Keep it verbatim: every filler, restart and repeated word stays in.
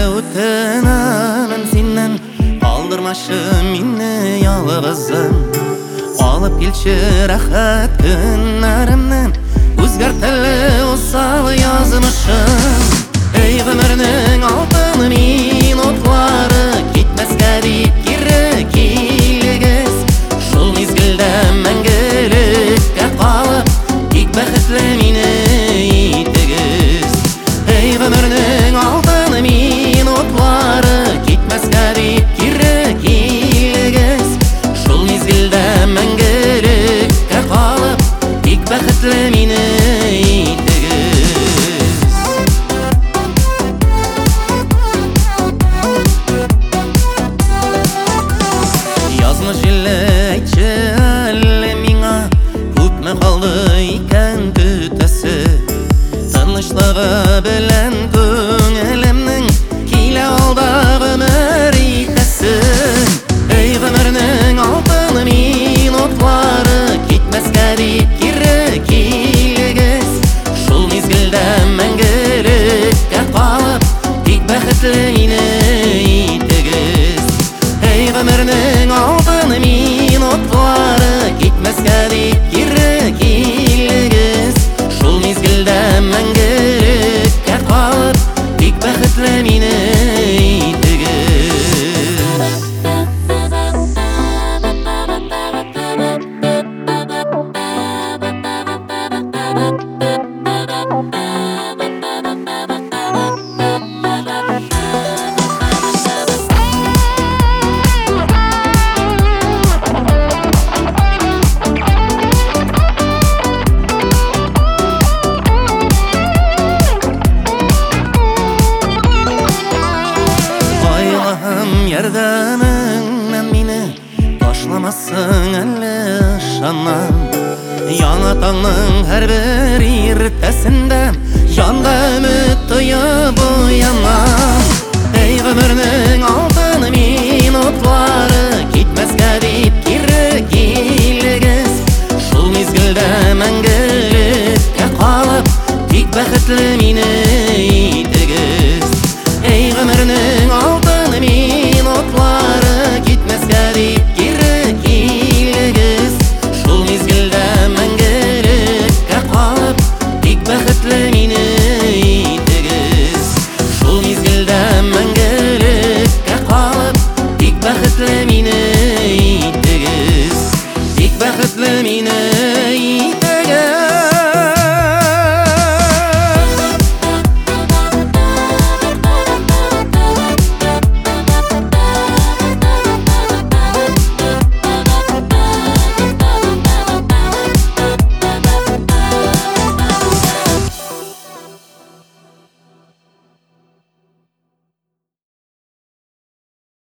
өттің анын сенен, қалдырмашы мені ялғызым. Алып келші рахат күнлерімнен, өзгертілі осал язмышым. Ей ғұмырның алтын минутлары, кетмеске дейіп кері келгіз. Шул мезгілді мәңгілікке қалып, тек бақытлы мені етігіз. Ей ғұмырның алтын минутлары, кетмеске дейіп кері келгіз. Шул мезгілді мәңгілікке қалып, тек бақытлы мені етігіз. Айтшы әлі миңа, көпме қалды екен күтісі. Тынышлығы білән көңілімнің, келе алдағы ғұмыр икәсін. Ей ғұмырның алтын минутлары, кетмеске дейіп кері келгіз. Шул мезгілді мәңгілікке қалып, тек бақытлы мені етігіз. Ей ғұмырның алтын минутлары, кетмеске дейіп кері келгіз. Шул мезгілді мәңгілікке қалып, тек бақытлы мені етігіз. Ярдәміңнән мені ташламассың әлі шаннан. Яңа таңның әр бір ертесінде жанда үміт тойып оянам. Ей ғұмырның алтын минутлары, кетмеске дейіп кері келгіз. Шул мезгілді мәңгілікке қалып, тек бақытлы мені етігіз. Ей ғұмырның алтын минутлары, кетмеске дейіп кері келгіз. Шул мезгілді мәңгілікке қалып, тек бақытлы мені